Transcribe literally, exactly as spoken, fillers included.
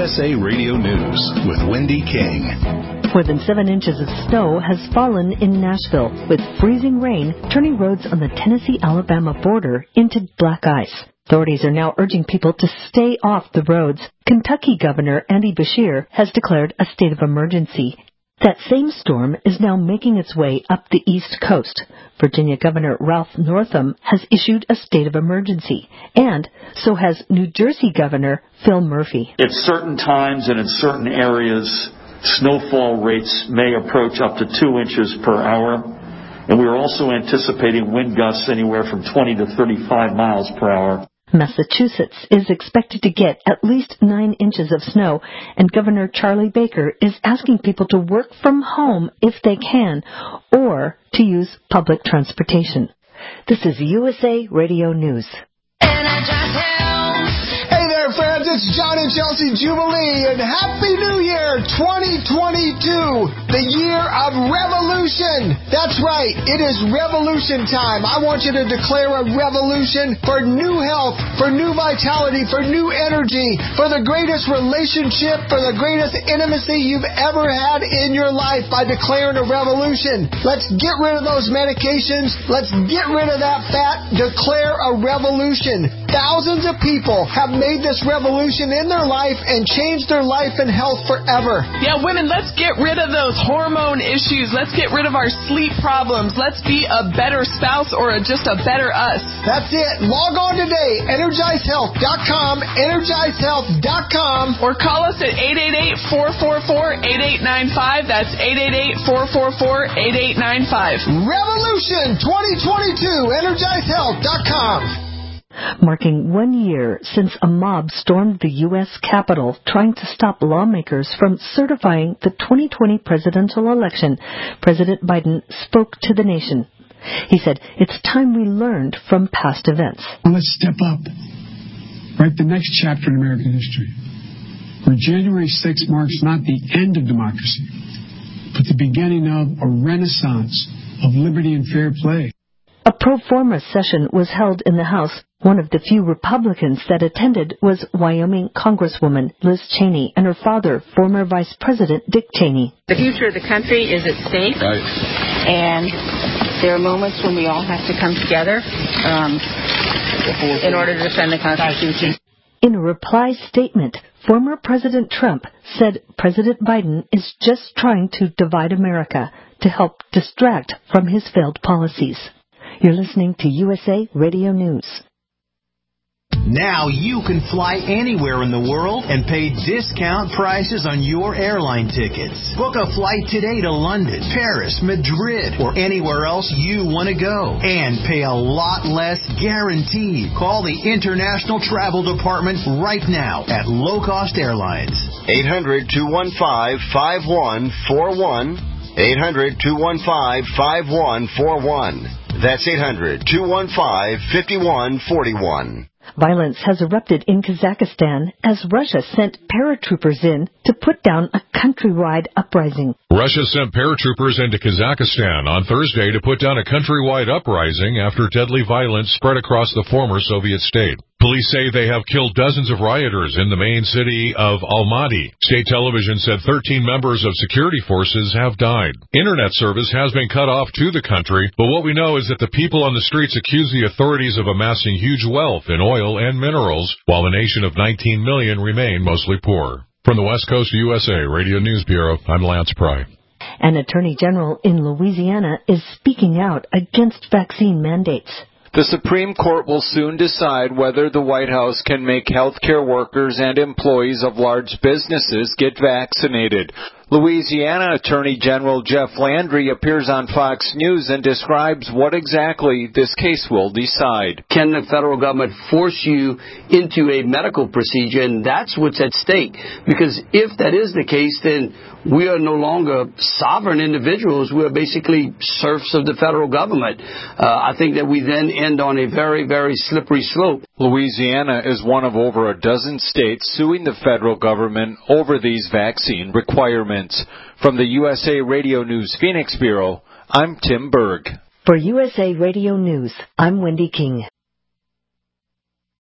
S A Radio News with Wendy King. More than seven inches of snow has fallen in Nashville, with freezing rain turning roads on the Tennessee-Alabama border into black ice. Authorities are now urging people to stay off the roads. Kentucky Governor Andy Beshear has declared a state of emergency. That same storm is now making its way up the East Coast. Virginia Governor Ralph Northam has issued a state of emergency, and so has New Jersey Governor Phil Murphy. At certain times and in certain areas, snowfall rates may approach up to two inches per hour, and we are also anticipating wind gusts anywhere from twenty to thirty-five miles per hour. Massachusetts is expected to get at least nine inches of snow, and Governor Charlie Baker is asking people to work from home if they can, or to use public transportation. This is U S A Radio News. Hey there, friends, it's John and Chelsea Jubilee, and Happy New Year twenty twenty-two, the year of revolution. That's right, it is revolution time. I want you to declare a revolution for new health, for new vitality, for new energy, for the greatest relationship, for the greatest intimacy you've ever had in your life by declaring a revolution. Let's get rid of those medications. Let's get rid of that fat. Declare a revolution. Thousands of people have made this revolution in their life and changed their life and health forever. Yeah, women, let's get rid of those hormone issues. Let's get rid of our sleep problems. Let's be a better spouse or a, just a better us. That's it. Log on today, energize health dot com, energize health dot com. Or call us at eight eight eight, four four four, eight eight nine five. That's eight eight eight, four four four, eight eight nine five. Revolution twenty twenty-two, energize health dot com. Marking one year since a mob stormed the U S Capitol trying to stop lawmakers from certifying the twenty twenty presidential election, President Biden spoke to the nation. He said, it's time we learned from past events. Let's step up. Write the next chapter in American history, where January sixth marks not the end of democracy, but the beginning of a renaissance of liberty and fair play. A pro forma session was held in the House. One of the few Republicans that attended was Wyoming Congresswoman Liz Cheney and her father, former Vice President Dick Cheney. The future of the country is at stake, right. And there are moments when we all have to come together um, in order to defend the Constitution. In a reply statement, former President Trump said President Biden is just trying to divide America to help distract from his failed policies. You're listening to U S A Radio News. Now you can fly anywhere in the world and pay discount prices on your airline tickets. Book a flight today to London, Paris, Madrid, or anywhere else you want to go. And pay a lot less guaranteed. Call the International Travel Department right now at Low Cost Airlines. eight hundred, two one five, five one four one. eight hundred, two one five, five one four one. That's eight hundred, two one five, five one four one. Violence has erupted in Kazakhstan as Russia sent paratroopers in to put down a countrywide uprising. Russia sent paratroopers into Kazakhstan on Thursday to put down a countrywide uprising after deadly violence spread across the former Soviet state. Police say they have killed dozens of rioters in the main city of Almaty. State television said thirteen members of security forces have died. Internet service has been cut off to the country, but what we know is that the people on the streets accuse the authorities of amassing huge wealth in oil and minerals, while the nation of nineteen million remain mostly poor. From the West Coast U S A Radio News Bureau, I'm Lance Pry. An attorney general in Louisiana is speaking out against vaccine mandates. The Supreme Court will soon decide whether the White House can make healthcare workers and employees of large businesses get vaccinated. Louisiana Attorney General Jeff Landry appears on Fox News and describes what exactly this case will decide. Can the federal government force you into a medical procedure? And that's what's at stake. Because if that is the case, then we are no longer sovereign individuals. We are basically serfs of the federal government. Uh, I think that we then end on a very, very slippery slope. Louisiana is one of over a dozen states suing the federal government over these vaccine requirements. From the U S A Radio News Phoenix Bureau, I'm Tim Berg. For U S A Radio News, I'm Wendy King.